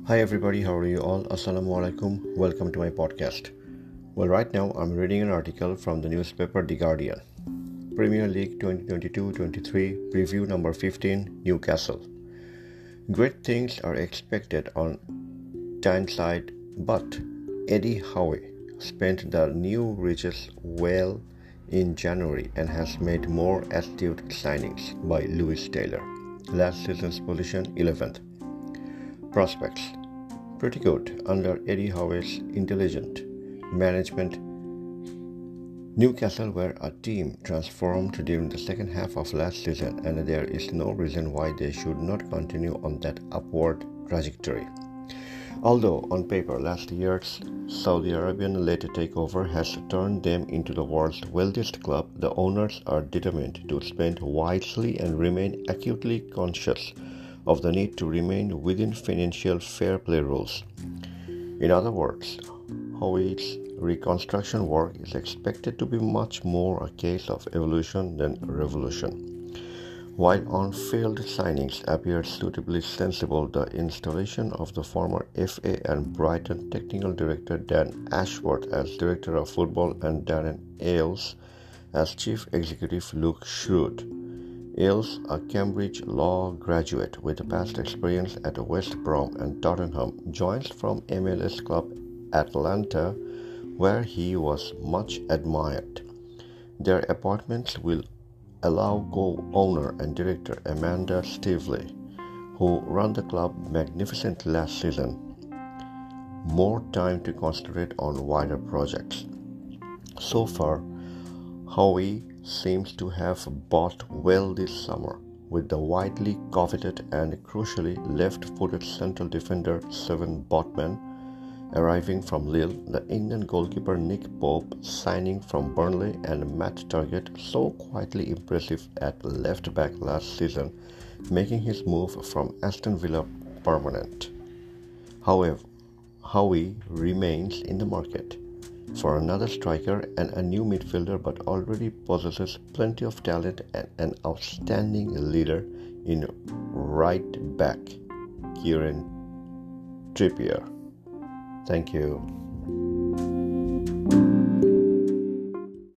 Hi everybody, how are you all? Assalamu alaikum. Welcome to my podcast. Well, right now I'm reading an article from the newspaper The Guardian. Premier League 2022-23 preview number 15, Newcastle. Great things are expected on Tyneside, but Eddie Howe spent the new riches well in January and has made more astute signings by Lewis Taylor. Last season's position 11th. Prospects. Pretty good under Eddie Howe's intelligent management. Newcastle were a team transformed during the second half of last season, and there is no reason why they should not continue on that upward trajectory. Although on paper last year's Saudi Arabian-led takeover has turned them into the world's wealthiest club, the owners are determined to spend wisely and remain acutely conscious of the need to remain within financial fair play rules. In other words, Howe's reconstruction work is expected to be much more a case of evolution than revolution. While on-field signings appeared suitably sensible, the installation of the former FA and Brighton technical director Dan Ashworth as director of football and Darren Ailes as chief executive looked shrewd. Ailes, a Cambridge law graduate with past experience at West Brom and Tottenham, joins from MLS club Atlanta, where he was much admired. Their appointments will allow co-owner and director Amanda Staveley, who ran the club magnificently last season, more time to concentrate on wider projects. So far, Howe seems to have bought well this summer, with the widely coveted and crucially left-footed central defender Steven Botman arriving from Lille, the England goalkeeper Nick Pope signing from Burnley, and Matt Targett, so quietly impressive at left-back last season, making his move from Aston Villa permanent. However, Howe remains in the market for another striker and a new midfielder, but already possesses plenty of talent and an outstanding leader in right back Kieran Trippier. Thank you.